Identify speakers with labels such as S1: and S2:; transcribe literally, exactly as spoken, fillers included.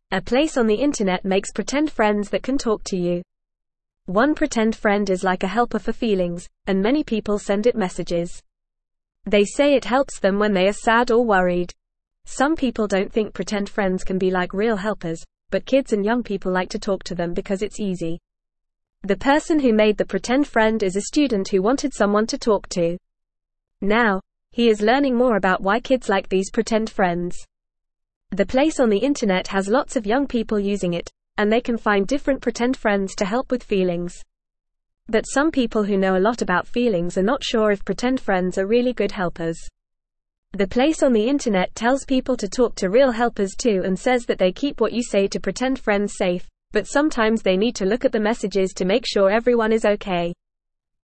S1: A place on the internet makes pretend friends that can talk to you. One pretend friend is like a helper for feelings, and many people send it messages. They say it helps them when they are sad or worried. Some people don't think pretend friends can be like real helpers, but kids and young people like to talk to them because it's easy. The person who made the pretend friend is a student who wanted someone to talk to. Now, he is learning more about why kids like these pretend friends. The place on the internet has lots of young people using it, and they can find different pretend friends to help with feelings. But some people who know a lot about feelings are not sure if pretend friends are really good helpers. The place on the internet tells people to talk to real helpers too and says that they keep what you say to pretend friends safe, but sometimes they need to look at the messages to make sure everyone is okay.